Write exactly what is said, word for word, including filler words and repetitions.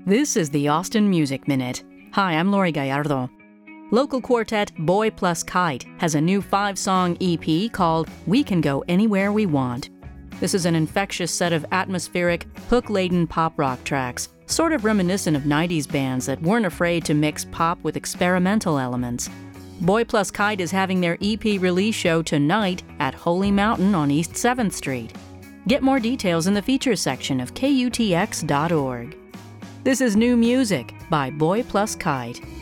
This is the Austin Music Minute. Hi, I'm Lori Gallardo. Local quartet Boy Plus Kite has a new five-song E P called We Can Go Anywhere We Want. This is an infectious set of atmospheric, hook-laden pop rock tracks, sort of reminiscent of nineties bands that weren't afraid to mix pop with experimental elements. Boy Plus Kite is having their E P release show tonight at Holy Mountain on East seventh Street. Get more details in the features section of K U T X dot org. This is new music by Boy Plus Kite.